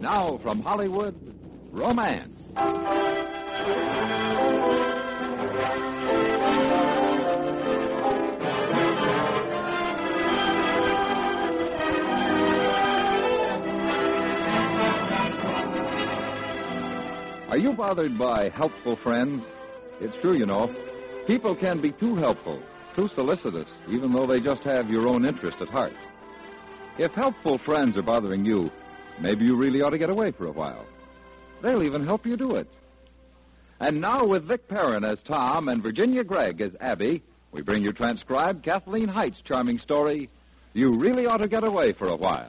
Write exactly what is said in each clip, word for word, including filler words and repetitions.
Now from Hollywood, Romance. Are you bothered by helpful friends? It's true, you know. People can be too helpful, too solicitous, even though they just have your own interest at heart. If helpful friends are bothering you, maybe you really ought to get away for a while. They'll even help you do it. And now with Vic Perrin as Tom and Virginia Gregg as Abby, we bring you transcribed Kathleen Height's charming story, You Really Ought to Get Away for a While.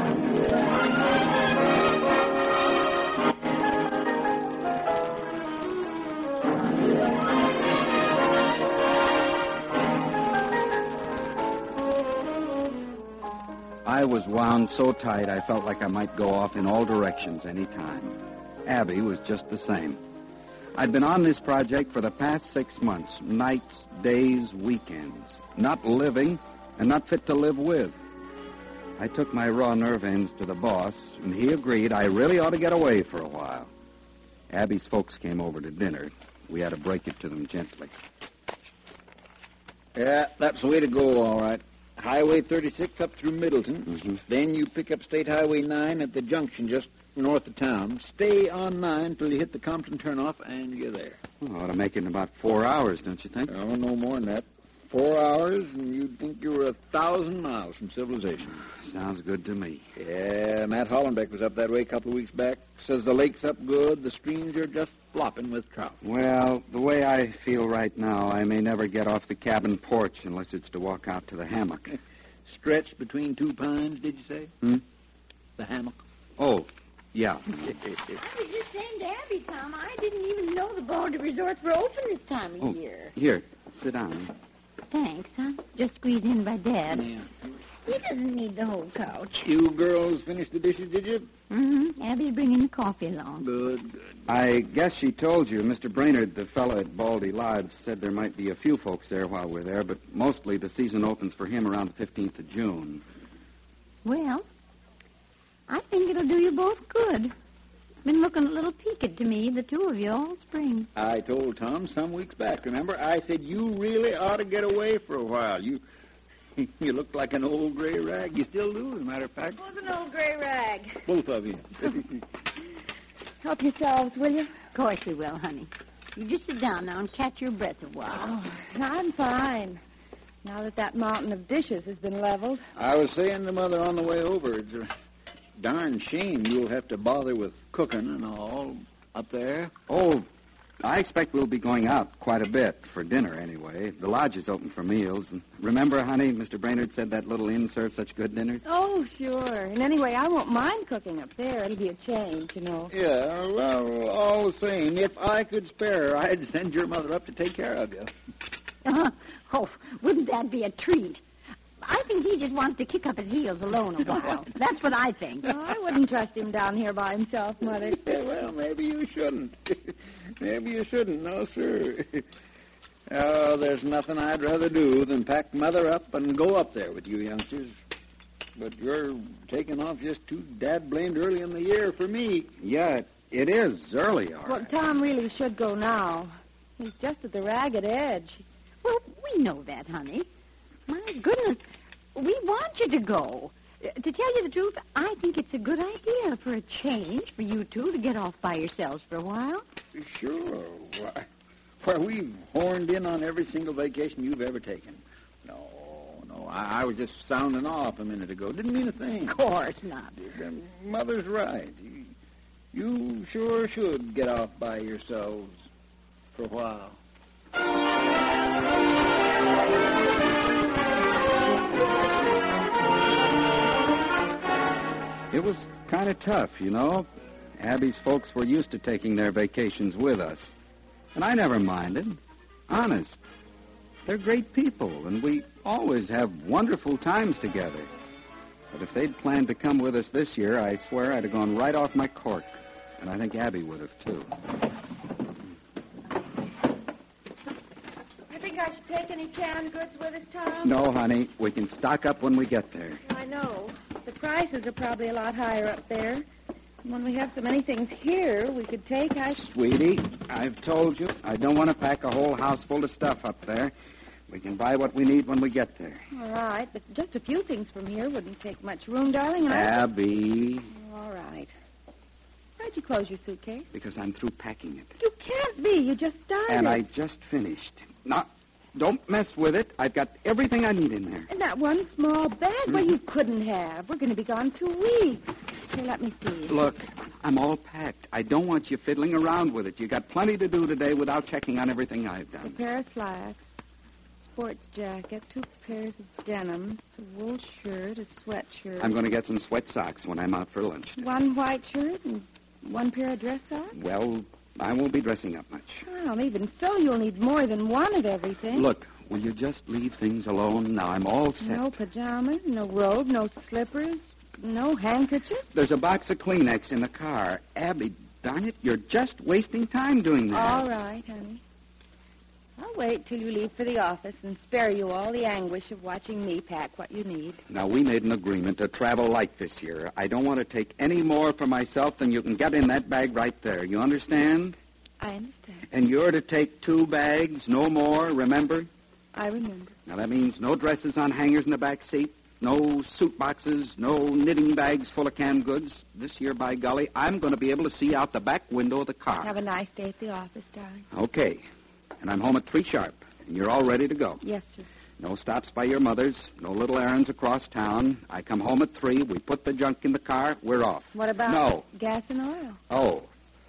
I was wound so tight I felt like I might go off in all directions any time. Abby was just the same. I'd been on this project for the past six months, nights, days, weekends, not living and not fit to live with. I took my raw nerve ends to the boss, and he agreed I really ought to get away for a while. Abby's folks came over to dinner. We had to break it to them gently. Yeah, that's the way to go, all right. Highway thirty-six up through Middleton. Mm-hmm. Then you pick up State Highway nine at the junction just north of town. Stay on nine till you hit the Compton turnoff, and you're there. Well, ought to make it in about four hours, don't you think? Oh, no more than that. Four hours, and you'd think you were a thousand miles from civilization. Sounds good to me. Yeah, Matt Hollenbeck was up that way a couple of weeks back. Says the lake's up good, the streams are just flopping with trout. Well, the way I feel right now, I may never get off the cabin porch unless it's to walk out to the hammock. Stretched between two pines, did you say? Hmm? The hammock. Oh, yeah. I was just saying to Abby, Tom, I didn't even know the Baldy resorts were open this time of Oh, year. here, sit down. Thanks, huh? Just squeezed in by Dad. Yeah. He doesn't need the whole couch. You girls finished the dishes, did you? Mm-hmm. Abby's bringing the coffee along. Good, good. I guess she told you, Mister Brainerd, the fellow at Baldy Lodge, said there might be a few folks there while we're there, but mostly the season opens for him around the fifteenth of June. Well, I think it'll do you both good. Been looking a little peaked to me, the two of you, all spring. I told Tom some weeks back, remember? I said, you really ought to get away for a while. You you look like an old gray rag. You still do, as a matter of fact. Who's an old gray rag? Both of you. Help yourselves, will you? Of course we will, honey. You just sit down now and catch your breath a while. Oh, I'm fine. Now that that mountain of dishes has been leveled. I was saying to Mother on the way over, it's a darn shame you'll have to bother with cooking and all up there. Oh, I expect we'll be going out quite a bit, for dinner anyway. The lodge is open for meals. And remember, honey, Mister Brainerd said that little inn serves such good dinners? Oh, sure. And anyway, I won't mind cooking up there. It'll be a change, you know. Yeah, well, all the same, if I could spare her, I'd send your mother up to take care of you. Uh, oh, wouldn't that be a treat? I think he just wants to kick up his heels alone a while. That's what I think. Oh, I wouldn't trust him down here by himself, Mother. Yeah, well, maybe you shouldn't. Maybe you shouldn't, no, sir. Oh, there's nothing I'd rather do than pack Mother up and go up there with you youngsters. But you're taking off just too dad-blamed early in the year for me. Yeah, it is early, all Well, right. Tom really should go now. He's just at the ragged edge. Well, we know that, honey. My goodness, we want you to go. Uh, to tell you the truth, I think it's a good idea for a change for you two to get off by yourselves for a while. Sure. Why, why we've horned in on every single vacation you've ever taken. No, no, I, I was just sounding off a minute ago. Didn't mean a thing. Of course not. Mother's right. You, you sure should get off by yourselves for a while. It was kind of tough, you know. Abby's folks were used to taking their vacations with us. And I never minded. Honest. They're great people, and we always have wonderful times together. But if they'd planned to come with us this year, I swear I'd have gone right off my cork. And I think Abby would have, too. You think I should take any canned goods with us, Tom? No, honey. We can stock up when we get there. I know. The prices are probably a lot higher up there. When we have so many things here we could take, I... Sweetie, I've told you, I don't want to pack a whole house full of stuff up there. We can buy what we need when we get there. All right, but just a few things from here wouldn't take much room, darling. And I... Abby. All right. Why'd you close your suitcase? Because I'm through packing it. You can't be. You just started. And I just finished. Now, don't mess with it. I've got everything I need in there. And that one small bag? Mm-hmm. Well, you couldn't have. We're going to be gone two weeks. Here, let me see. Look, I'm all packed. I don't want you fiddling around with it. You got plenty to do today without checking on everything I've A done. pair of slacks, sports jacket, two pairs of denims, a wool shirt, a sweatshirt. I'm going to get some sweat socks when I'm out for lunch. One white shirt and one pair of dress socks? Well, I won't be dressing up much. Well, even so, you'll need more than one of everything. Look, will you just leave things alone? Now I'm all set. No pajamas, no robe, no slippers, no handkerchiefs. There's a box of Kleenex in the car. Abby, darn it, you're just wasting time doing that. All right, honey. I'll wait till you leave for the office and spare you all the anguish of watching me pack what you need. Now, we made an agreement to travel light this year. I don't want to take any more for myself than you can get in that bag right there. You understand? I understand. And you're to take two bags, no more, remember? I remember. Now, that means no dresses on hangers in the back seat, no suit boxes, no knitting bags full of canned goods. This year, by golly, I'm going to be able to see out the back window of the car. Have a nice day at the office, darling. Okay. And I'm home at three sharp, and you're all ready to go. Yes, sir. No stops by your mother's, no little errands across town. I come home at three, we put the junk in the car, we're off. What about No. gas and oil? Oh.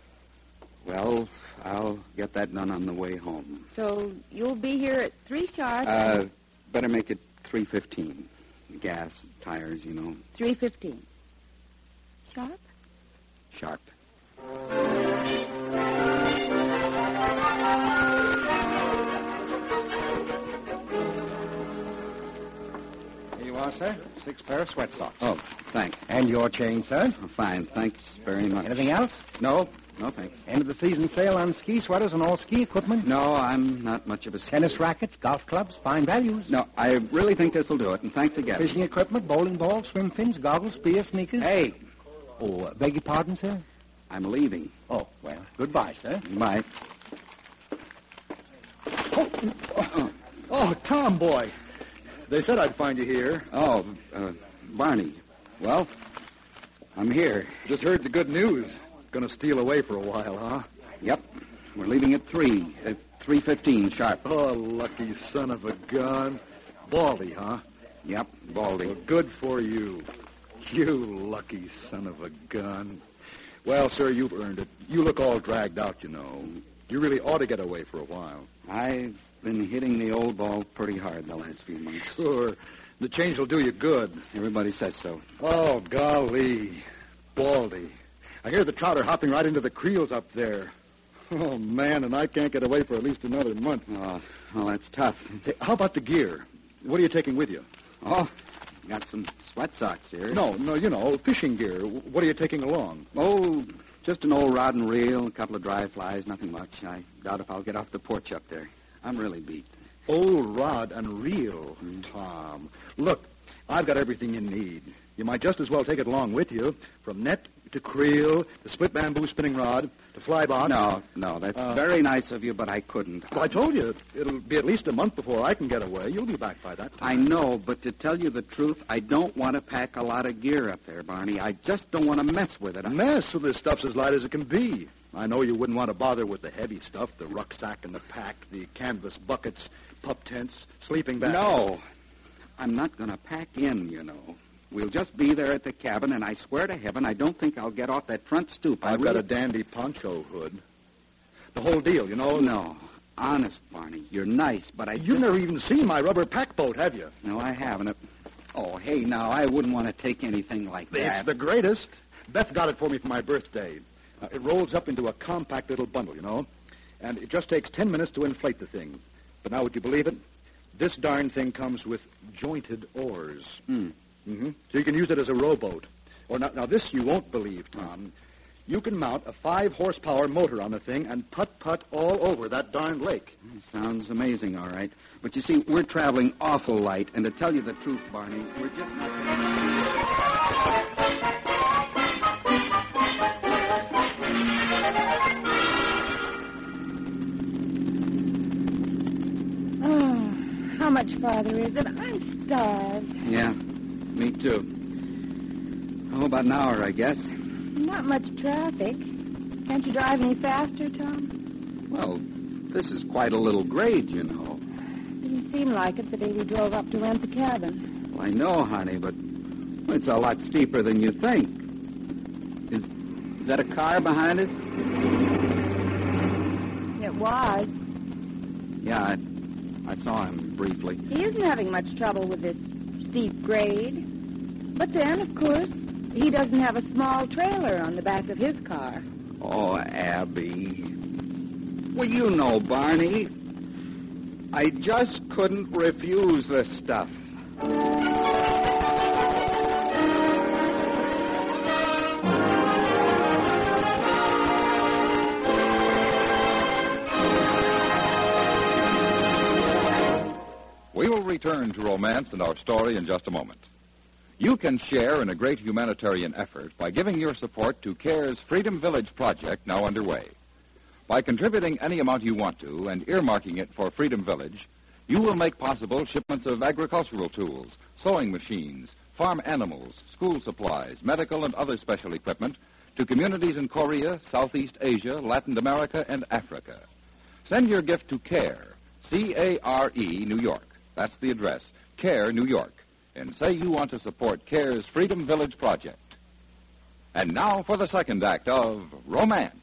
Well, I'll get that done on the way home. So you'll be here at three sharp? Uh, better make it three fifteen. Gas, tires, you know. three fifteen. Sharp? Sharp. Here you are, sir. Six pair of sweat socks. Oh, thanks. And your change, sir. Oh, fine, thanks very much. Anything else? No, no thanks. End of the season sale on ski sweaters and all ski equipment? No, I'm not much of a... Tennis rackets, golf clubs, fine values. No, I really think this will do it, and thanks again. Fishing equipment, bowling balls, swim fins, goggles, spear, sneakers. Hey, Oh, uh, beg your pardon, sir? I'm leaving. Oh, well, goodbye, sir. Bye. Oh, oh, oh, Tom, boy. They said I'd find you here. Oh, uh, Barney. Well, I'm here. Just heard the good news. Gonna steal away for a while, huh? Yep. We're leaving at three. At three fifteen sharp. Oh, lucky son of a gun. Baldy, huh? Yep, Baldy. Well, good for you. You lucky son of a gun. Well, sir, you've earned it. You look all dragged out, you know. You really ought to get away for a while. I've been hitting the old ball pretty hard the last few months. Sure. The change will do you good. Everybody says so. Oh, golly. Baldy. I hear the trout are hopping right into the creels up there. Oh, man, and I can't get away for at least another month. Oh, well, that's tough. Hey, how about the gear? What are you taking with you? Oh, got some sweat socks here. No, no, you know, fishing gear. What are you taking along? Oh, just an old rod and reel, a couple of dry flies, nothing much. I doubt if I'll get off the porch up there. I'm really beat. Old rod and reel, Tom. Look, I've got everything you need. You might just as well take it along with you, from net to creel, to split bamboo spinning rod, to fly box. No, no, that's Uh, very nice of you, but I couldn't. Well, I told you, it'll be at least a month before I can get away. You'll be back by that time. I know, but to tell you the truth, I don't want to pack a lot of gear up there, Barney. I just don't want to mess with it. A I... mess, so this stuff's as light as it can be. I know you wouldn't want to bother with the heavy stuff, the rucksack and the pack, the canvas buckets, pup tents, sleeping bags. No, I'm not going to pack in, you know. We'll just be there at the cabin, and I swear to heaven, I don't think I'll get off that front stoop. I I've really... got a dandy poncho hood. The whole deal, you know. Oh, no. Honest, Barney, you're nice, but I... You've just- never even seen my rubber pack boat, have you? No, I haven't. Oh, hey, now, I wouldn't want to take anything like that. It's the greatest. Beth got it for me for my birthday. Uh, it rolls up into a compact little bundle, you know, and it just takes ten minutes to inflate the thing. But now, would you believe it? This darn thing comes with jointed oars. Hmm. Mm-hmm. So you can use it as a rowboat. Or now, now this you won't believe, Tom. You can mount a five-horsepower motor on the thing and putt-putt all over that darn lake. Sounds amazing, all right. But you see, we're traveling awful light, and to tell you the truth, Barney, we're just not... much farther is it? I'm starved. Yeah, me too. Oh, about an hour, I guess. Not much traffic. Can't you drive any faster, Tom? Well, this is quite a little grade, you know. Didn't seem like it the day we drove up to rent the cabin. Well, I know, honey, but it's a lot steeper than you think. Is, is that a car behind us? It was. Yeah, I, I saw him briefly. He isn't having much trouble with this steep grade. But then, of course, he doesn't have a small trailer on the back of his car. Oh, Abby. Well, you know, Barney, I just couldn't refuse this stuff. We will return to romance and our story in just a moment. You can share in a great humanitarian effort by giving your support to CARE's Freedom Village project now underway. By contributing any amount you want to and earmarking it for Freedom Village, you will make possible shipments of agricultural tools, sewing machines, farm animals, school supplies, medical and other special equipment to communities in Korea, Southeast Asia, Latin America, and Africa. Send your gift to CARE, C A R E, New York. That's the address, CARE, New York. And say you want to support CARE's Freedom Village project. And now for the second act of Romance.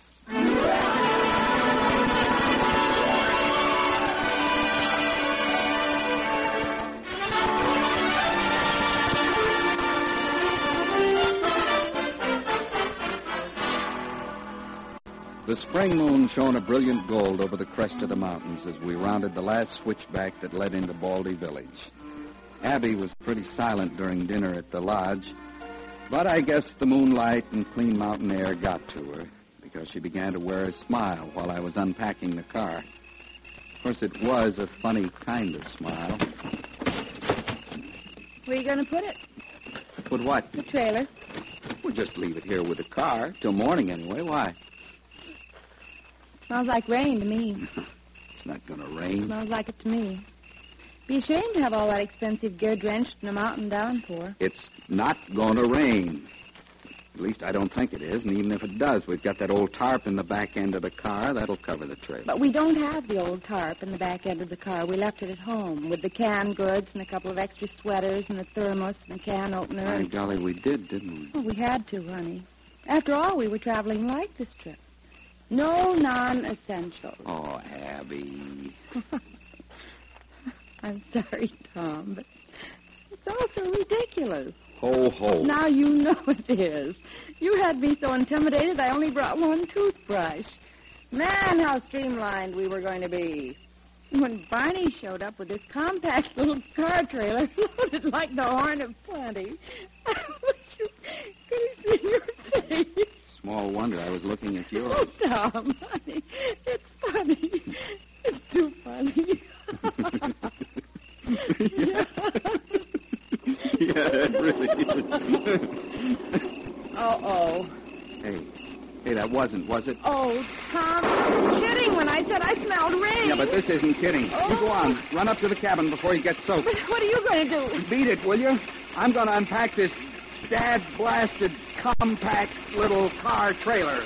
The spring moon shone a brilliant gold over the crest of the mountains as we rounded the last switchback that led into Baldy Village. Abby was pretty silent during dinner at the lodge, but I guess the moonlight and clean mountain air got to her because she began to wear a smile while I was unpacking the car. Of course, it was a funny kind of smile. Where are you going to put it? Put what? The trailer. We'll just leave it here with the car, till morning anyway. Why? Smells like rain to me. It's not going to rain. Smells like it to me. Be ashamed to have all that expensive gear drenched in a mountain downpour. It's not going to rain. At least I don't think it is, and even if it does, we've got that old tarp in the back end of the car. That'll cover the trailer. But we don't have the old tarp in the back end of the car. We left it at home with the canned goods and a couple of extra sweaters and a thermos and a can opener. By And... golly, we did, didn't we? Oh, we had to, honey. After all, we were traveling light this trip. No non-essentials. Oh, Abby. I'm sorry, Tom, but it's all so ridiculous. Ho, ho. Now you know it is. You had me so intimidated I only brought one toothbrush. Man, how streamlined we were going to be. When Barney showed up with this compact little car trailer loaded like the horn of plenty, I wish you could have seen your face. Small wonder I was looking at yours. Oh, Tom, honey, it's funny. It's too funny. yeah. yeah, it really is. Uh-oh. Hey, hey, that wasn't, was it? Oh, Tom, I was kidding when I said I smelled rain. Yeah, but this isn't kidding. Oh. You go on. Run up to the cabin before you get soaked. But what are you going to do? Beat it, will you? I'm going to unpack this dad-blasted, compact little car trailer.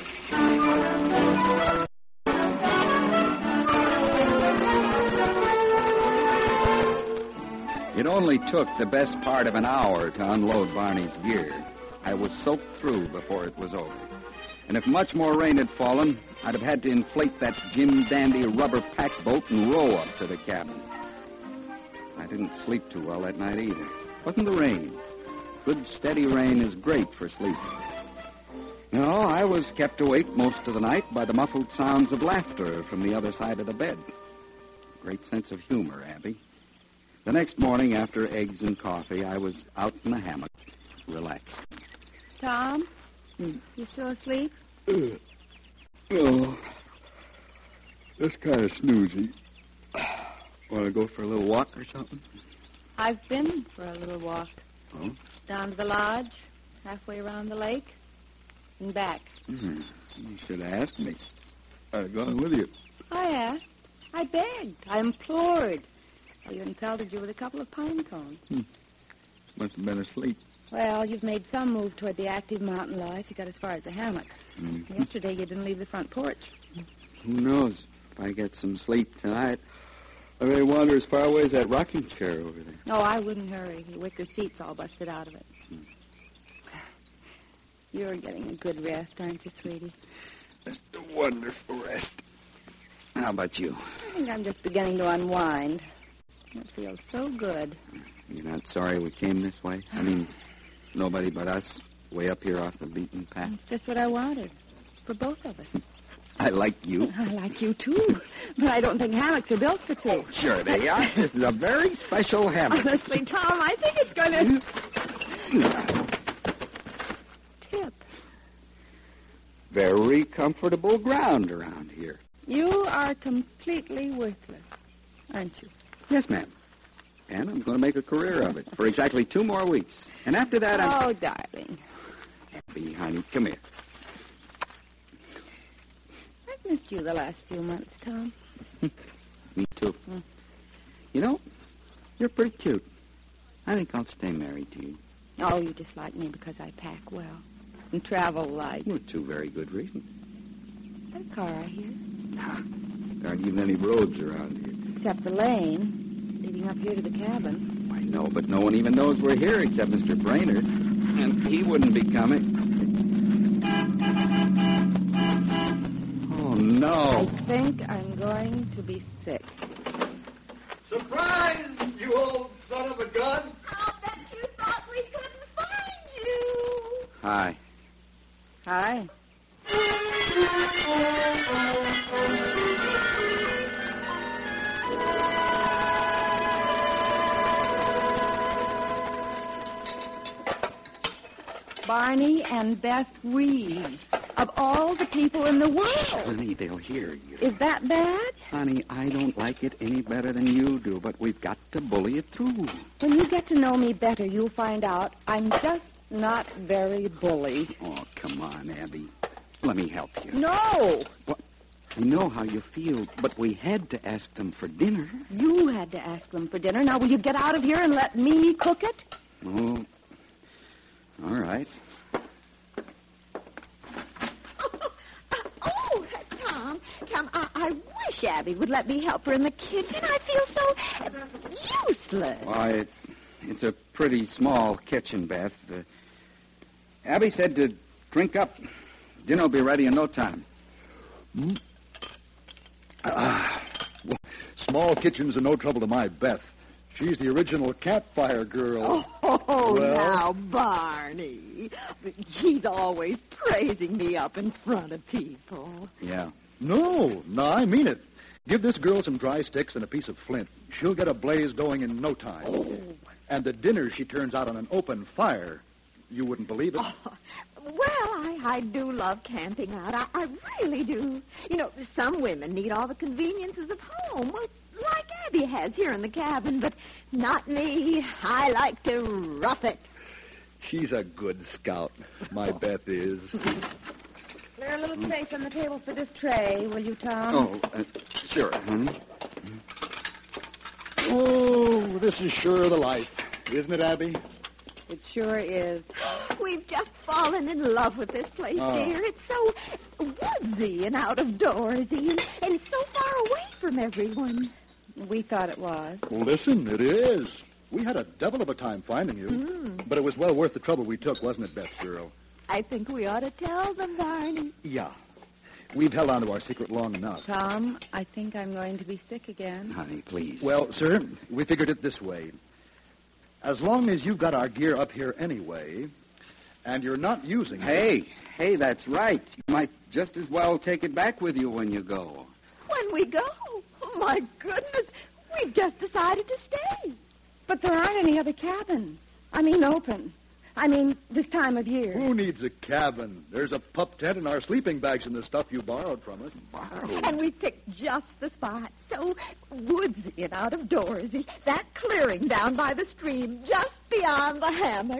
It only took the best part of an hour to unload Barney's gear. I was soaked through before it was over. And if much more rain had fallen, I'd have had to inflate that Jim Dandy rubber pack boat and row up to the cabin. I didn't sleep too well that night either. It wasn't the rain. Good, steady rain is great for sleeping. No, I was kept awake most of the night by the muffled sounds of laughter from the other side of the bed. Great sense of humor, Abby. The next morning, after eggs and coffee, I was out in the hammock, relaxed. Tom, you still asleep? Uh, oh, that's kind of snoozy. Want to go for a little walk or something? I've been for a little walk. Oh? Down to the lodge, halfway around the lake, and back. Mm-hmm. You should have asked me. I'd have gone with you. I asked. I begged. I implored. I even pelted you with a couple of pine cones. Hmm. Must have been asleep. Well, you've made some move toward the active mountain life. You got as far as the hammock. Mm-hmm. Yesterday, you didn't leave the front porch. Who knows? If I get some sleep tonight, I may wander as far away as that rocking chair over there. No, I wouldn't hurry. The wicker seat's all busted out of it. Hmm. You're getting a good rest, aren't you, sweetie? Just a wonderful rest. How about you? I think I'm just beginning to unwind. It feels so good. You're not sorry we came this way? I mean, nobody but us, way up here off the beaten path? It's just what I wanted. For both of us. I like you. I like you, too. But I don't think hammocks are built for two. Sure they are. This is a very special hammock. Honestly, Tom, I think it's going to... Tip. Very comfortable ground around here. You are completely worthless, aren't you? Yes, ma'am. And I'm going to make a career of it for exactly two more weeks. And after that, I'm... Oh, darling. Abby, honey, come here. I've missed you the last few months, Tom. Me too. Hmm. You know, you're pretty cute. I think I'll stay married to you. Oh, you just like me because I pack well and travel light. Well, two very good reasons. Got a car, I hear. There aren't even any roads around here. Except the lane leading up here to the cabin. I know, but no one even knows we're here except Mister Brainerd. And he wouldn't be coming. Oh, no. I think I'm going to be sick. Surprise, you old son of a gun! I'll bet you thought we couldn't find you. Hi. Hi. Barney and Beth Reeves. Of all the people in the world. Honey, they'll hear you. Is that bad? Honey, I don't like it any better than you do, but we've got to bully it through. When you get to know me better, you'll find out I'm just not very bully. Oh, come on, Abby. Let me help you. No! What? I know how you feel, but we had to ask them for dinner. You had to ask them for dinner. Now, will you get out of here and let me cook it? Oh, all right. Oh, Tom, Tom, I, I wish Abby would let me help her in the kitchen. I feel so uh, useless. Why, it, it's a pretty small kitchen, Beth. Uh, Abby said to drink up. Dinner will be ready in no time. Hmm? Ah, well, small kitchens are no trouble to my Beth. She's the original campfire girl. Oh, Well? now, Barney. He's always praising me up in front of people. Yeah. No, no, I mean it. Give this girl some dry sticks and a piece of flint. She'll get a blaze going in no time. Oh. And the dinner she turns out on an open fire. You wouldn't believe it. Oh, well, I, I do love camping out. I, I really do. You know, some women need all the conveniences of home, well, like Abby has here in the cabin, but not me. I like to rough it. She's a good scout, my Beth is. Clear a little space on the table for this tray, will you, Tom? Oh, uh, sure, honey. Oh, this is sure the life. Isn't it, Abby? It sure is. We've just fallen in love with this place, Oh. dear. It's so woodsy and out-of-doorsy, and, and it's so far away from everyone. We thought it was. Well, listen, it is. We had a devil of a time finding you. Mm. But it was well worth the trouble we took, wasn't it, Beth, girl? I think we ought to tell them, Barney. Yeah. We've held on to our secret long enough. Tom, I think I'm going to be sick again. Honey, please. Well, sir, we figured it this way. As long as you've got our gear up here anyway, and you're not using it... Hey, hey, that's right. You might just as well take it back with you when you go. When we go, oh, my goodness, we've just decided to stay. But there aren't any other cabins. I mean, open. I mean, this time of year. Who needs a cabin? There's a pup tent and our sleeping bags and the stuff you borrowed from us. Wow. And we picked just the spot. So woodsy and out-of-doorsy. That clearing down by the stream, just beyond the hammock.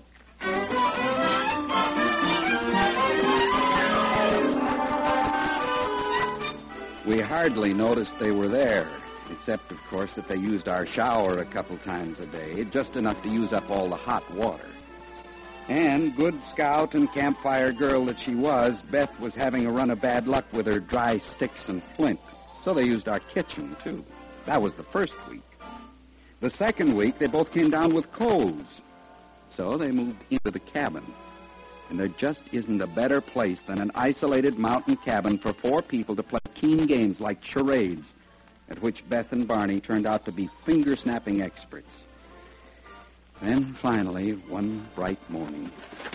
We hardly noticed they were there. Except, of course, that they used our shower a couple times a day, just enough to use up all the hot water. And, good scout and campfire girl that she was, Beth was having a run of bad luck with her dry sticks and flint. So they used our kitchen, too. That was the first week. The second week, they both came down with colds. So they moved into the cabin. And there just isn't a better place than an isolated mountain cabin for four people to play keen games like charades, at which Beth and Barney turned out to be finger-snapping experts. Then, finally, one bright morning...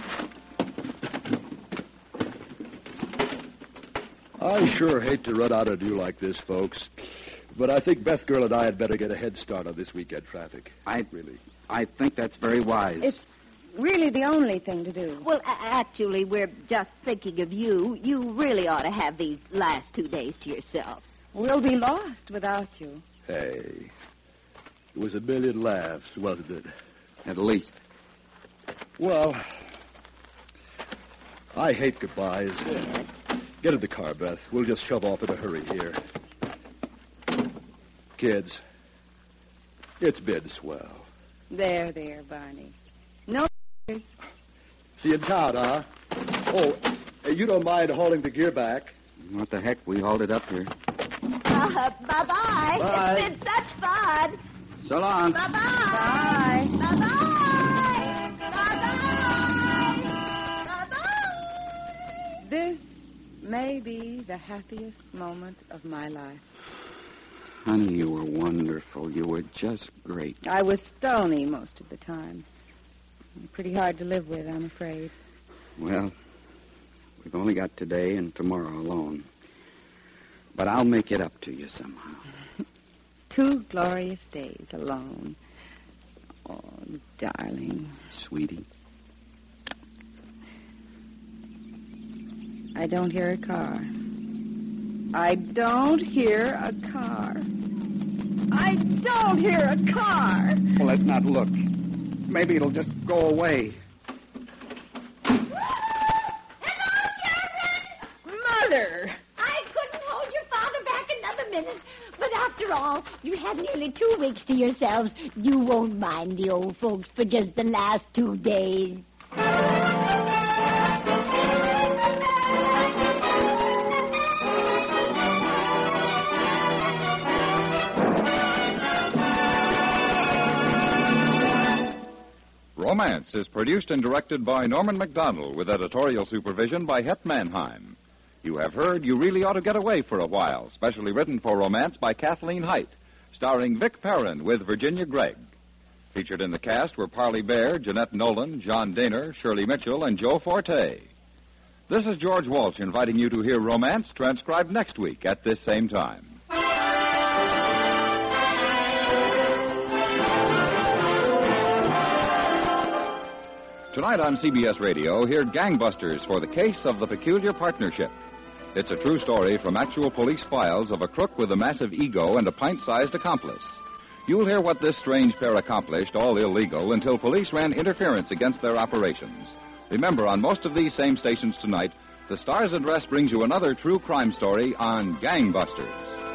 I sure hate to run out on you like this, folks, but I think Beth Girl and I had better get a head start on this weekend traffic. I really... I think that's very wise. It's really the only thing to do. Well, a- actually, we're just thinking of you. You really ought to have these last two days to yourself. We'll be lost without you. Hey, it was a million laughs, wasn't it? At least. Well, I hate goodbyes. Get in the car, Beth. We'll just shove off in a hurry here. Kids, it's been swell. There, there, Barney. No. See you in town, huh? Oh, you don't mind hauling the gear back? What the heck? We hauled it up here. Uh, bye-bye. Bye. It's been such fun. So long. Bye-bye. Bye. Bye-bye. Bye-bye. Bye-bye. This may be the happiest moment of my life. Honey, you were wonderful. You were just great. I was stony most of the time. Pretty hard to live with, I'm afraid. Well, we've only got today and tomorrow alone. But I'll make it up to you somehow. Two glorious days alone. Oh, darling. Sweetie. I don't hear a car. I don't hear a car. I don't hear a car. Well, let's not look. Maybe it'll just go away. Hello, children! Mother! I couldn't hold your father back another minute. But after all, you had nearly two weeks to yourselves. You won't mind the old folks for just the last two days. Romance is produced and directed by Norman Macdonald with editorial supervision by Het Mannheim. You have heard You Really Ought to Get Away for a While, specially written for Romance by Kathleen Height, starring Vic Perrin with Virginia Gregg. Featured in the cast were Parley Bear, Jeanette Nolan, John Daner, Shirley Mitchell, and Joe Forte. This is George Walsh inviting you to hear Romance transcribed next week at this same time. Tonight on C B S Radio, hear Gangbusters for the case of the Peculiar Partnership. It's a true story from actual police files of a crook with a massive ego and a pint-sized accomplice. You'll hear what this strange pair accomplished, all illegal, until police ran interference against their operations. Remember, on most of these same stations tonight, the Stars Address brings you another true crime story on Gangbusters.